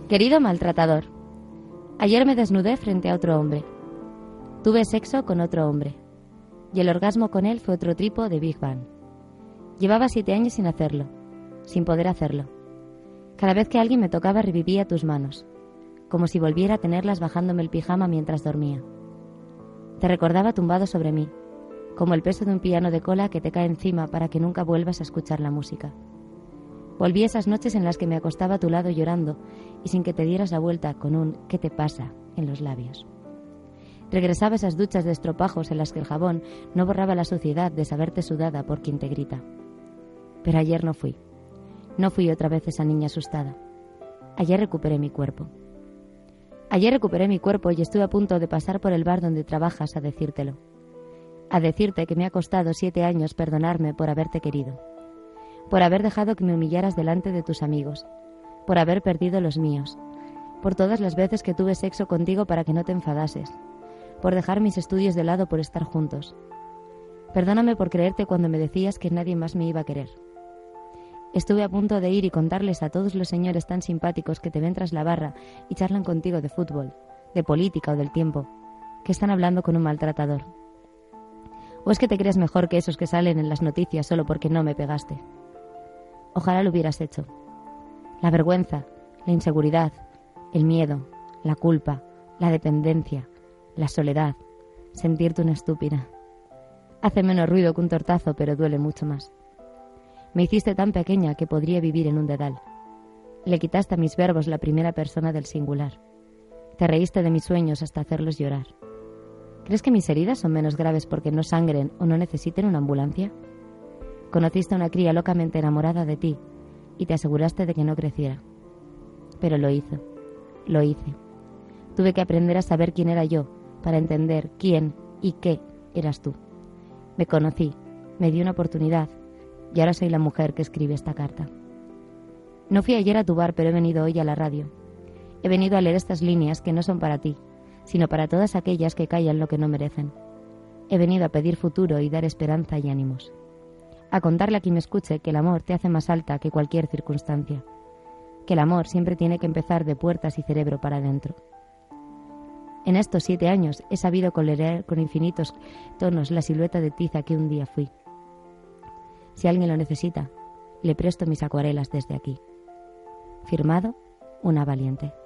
Querido maltratador, ayer me desnudé frente a otro hombre. Tuve sexo con otro hombre. Y el orgasmo con él fue otro tipo de Big Bang. Llevaba 7 años sin hacerlo, sin poder hacerlo. Cada vez que alguien me tocaba revivía tus manos, como si volviera a tenerlas bajándome el pijama mientras dormía. Te recordaba tumbado sobre mí, como el peso de un piano de cola que te cae encima para que nunca vuelvas a escuchar la música. Volví esas noches en las que me acostaba a tu lado llorando y sin que te dieras la vuelta con un ¿qué te pasa? En los labios. Regresaba esas duchas de estropajos en las que el jabón no borraba la suciedad de saberte sudada por quien te grita. Pero ayer no fui. No fui otra vez esa niña asustada. Ayer recuperé mi cuerpo. Ayer recuperé mi cuerpo y estuve a punto de pasar por el bar donde trabajas a decírtelo. A decirte que me ha costado 7 años perdonarme por haberte querido. Por haber dejado que me humillaras delante de tus amigos. Por haber perdido los míos. Por todas las veces que tuve sexo contigo para que no te enfadases. Por dejar mis estudios de lado por estar juntos. Perdóname por creerte cuando me decías que nadie más me iba a querer. Estuve a punto de ir y contarles a todos los señores tan simpáticos que te ven tras la barra y charlan contigo de fútbol, de política o del tiempo, que están hablando con un maltratador. ¿O es que te crees mejor que esos que salen en las noticias solo porque no me pegaste? Ojalá lo hubieras hecho. La vergüenza, la inseguridad, el miedo, la culpa, la dependencia, la soledad, sentirte una estúpida. Hace menos ruido que un tortazo, pero duele mucho más. Me hiciste tan pequeña que podría vivir en un dedal. Le quitaste a mis verbos la primera persona del singular. Te reíste de mis sueños hasta hacerlos llorar. ¿Crees que mis heridas son menos graves porque no sangren o no necesiten una ambulancia? Conociste a una cría locamente enamorada de ti y te aseguraste de que no creciera. Pero lo hice. Tuve que aprender a saber quién era yo para entender quién y qué eras tú. Me conocí, me di una oportunidad y ahora soy la mujer que escribe esta carta. No fui ayer a tu bar, pero he venido hoy a la radio. He venido a leer estas líneas que no son para ti, sino para todas aquellas que callan lo que no merecen. He venido a pedir futuro y dar esperanza y ánimos. A contarle a quien me escuche que el amor te hace más alta que cualquier circunstancia. Que el amor siempre tiene que empezar de puertas y cerebro para adentro. En estos 7 años he sabido colorear con infinitos tonos la silueta de tiza que un día fui. Si alguien lo necesita, le presto mis acuarelas desde aquí. Firmado, una valiente.